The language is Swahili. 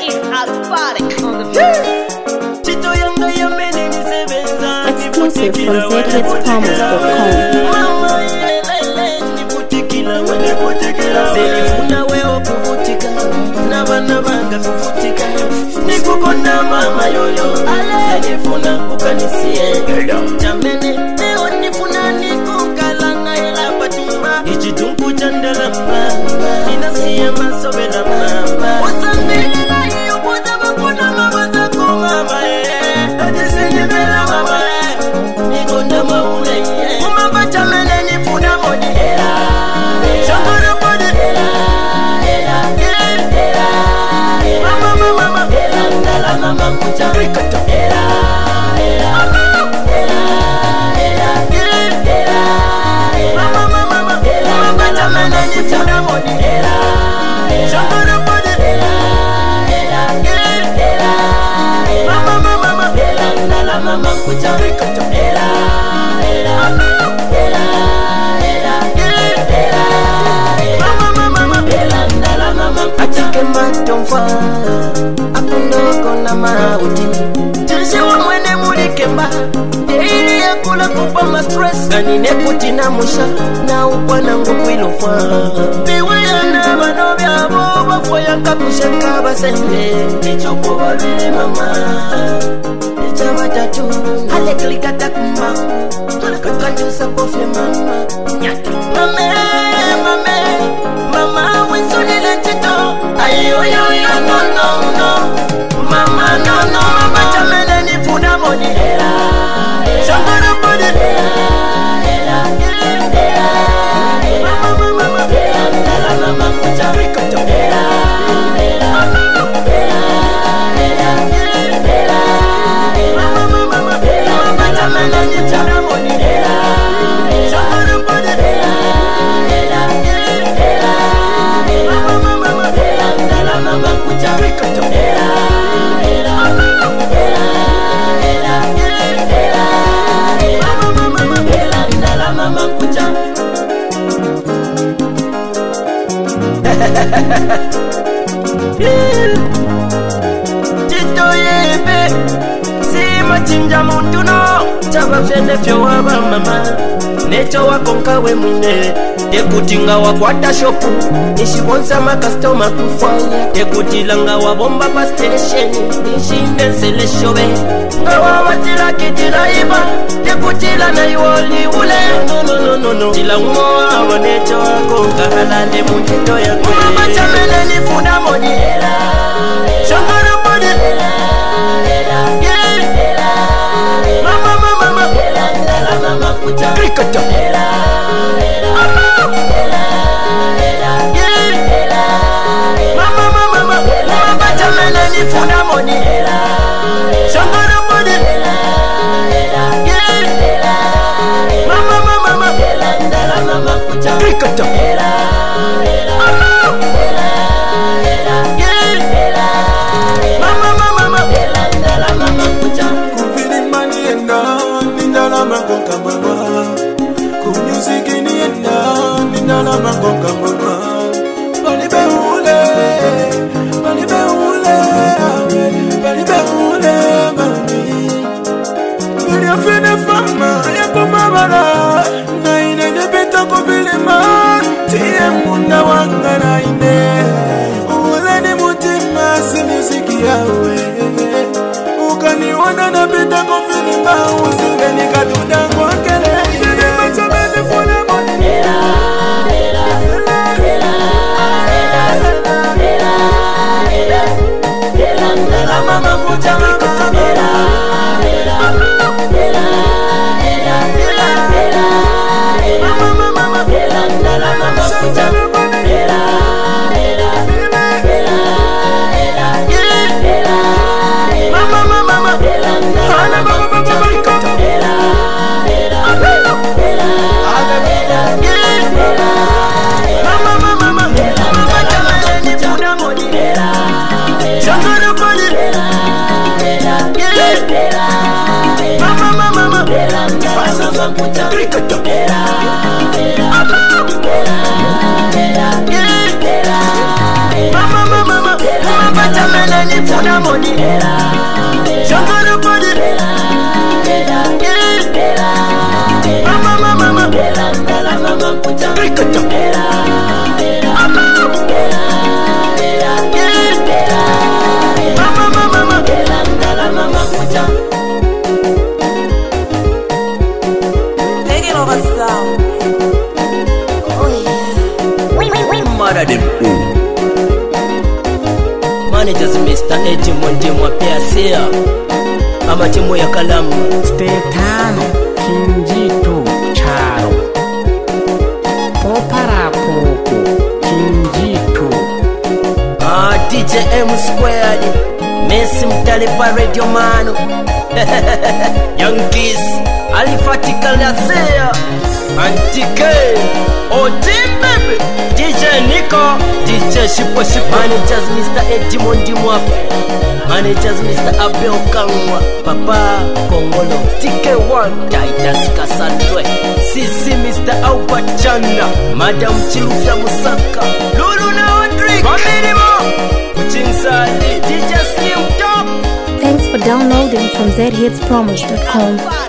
Steve Alphatic on the beat. Chito yanga ya mene ni sebenza. Exclusive from zhitspromise.com. Mama yelele nivutikila wanivutikila. Selifuna wewe kuvutika na bana banga kuvutika. Nikukonda mama yoyo. Selifuna ukanisie. Jamene leo nifuna nikukala na ila patumba. Ichitunku chandala mama. Inasia masobela mama. Wasambele la hiyo boda bakuna mama zako mama Adisini bela mama Nikonda maule Umamba chamene nifuna moni Shangara podi Mama mama Ndala mama kucha Rikata Mama mama Umamba chamene nifuna moni Shangara podi Mama kucha rikata mama achike matomfa akundoko na mauti Jisi wa mwene mulikemba Deili ya kula kupa ma stress Kanine kutina musha Na upana ngukwilofwa Biwe ya na bano byabo Bafoya kakushaka basende Ichopo babili mama Chama tatu Ale klikata kumbangu Tulikuka jusa pofle mama Nyata Mama wenzulile tito Ayo no Mama no Mama chamele nifuna moni Shangara podi Mama kucha rikata Tito yebe Si machinja muntu no Chaba fyene fyo waba mama Necho wakonkawe mwine Tekutinga wakwata shopu Nishibonsa makastoma kufanya Tekutilanga wabomba pa station Nishinde nsele shobe Ngawa watila kitila iba Tekutila na iwoli ule No Tila umoa wa necho wakonka Halande mujito ya kwe Mama chamele nifuna moni Shangara podi Mama kucha rikata Mama chamele nifuna moni Shangara podi Mama kucha rikata Mama kucha Kufili mani enda Nindala makonka mama Kumuziki ni enda Nindala makonka mama Balibe ule mami Bili afine fama Yako mabara Na ine nepita kufili mani Tiye munda wanga na ine Ule ni mutima Siniziki yawe Ukaniwana na pita kufilimba Usinge nikaduda kwa kele Machamene funa moni Mama kucha rikata Mama kucha Mama Diamond Shangara Body Mama Krikata Take it over sound. Mara dem Managers Mr. Edmond Mwapea Sia Ama timu ya Kalamu Stetano Kinjito Charo Poparapoko Kinjito DJ M Squared Messi Mtalipa Radio Mano Young Kiss Alifatika Lazea Antike Otim Baby DJ Nico DJ Shipo Shipo Managers Mr. Edmond Mwape Managers Mr. Abel Kangwa Papa Kongolo TK1 Titus Kasandwe CC Mr. Albert Chanda Madam Chilufya Musaka Lulu na Odrik Mamirimo Kuchinsali DJ Slim Top. Thanks for downloading from zhitspromos.com.